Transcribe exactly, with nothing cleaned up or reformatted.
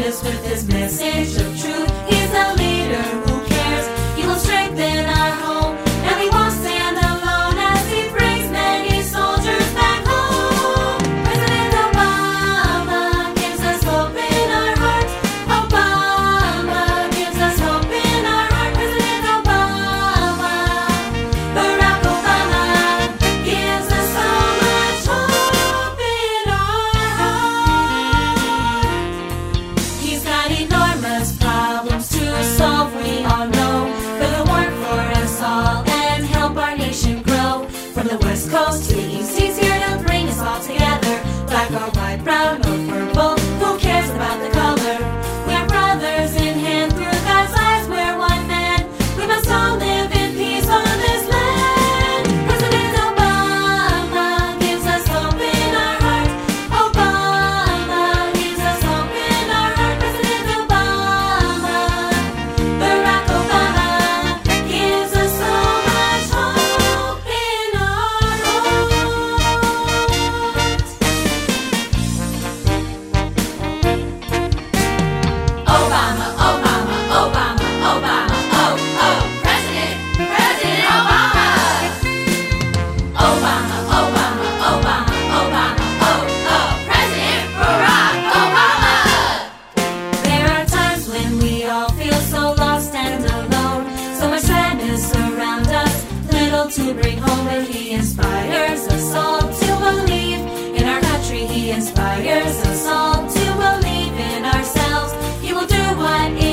us with his message of truth. He's a leader who cares. He will strengthen our home, and we won't stand alone as he brings many soldiers back home. President Obama gives us hope in our heart. Obama gives us hope in our heart. President Obama, Barack Obama, gives us so much hope in our heart. He's got enormous problems to solve, we all know, but he'll work for us all and help our nation grow. From the west coast to the east, he's here to bring us all together. Black or white, brown or purple, who cares about the color? We are brothers in hand, through God's eyes we're one man. We must all live in peace on this land. President Obama gives us hope in our heart. Obama gives us hope in our heart. President Obama, Barack Obama, gives us so much hope in our heart. Obama, Obama, Obama, Obama, oh, oh, President, President Obama. Obama, Obama, Obama, Obama, oh, oh, President Barack Obama. There are times when we all feel so lost and alone, so much sadness around us, little to bring home, but he inspires us all to believe in our country. He inspires us all to believe in ourselves. He will do what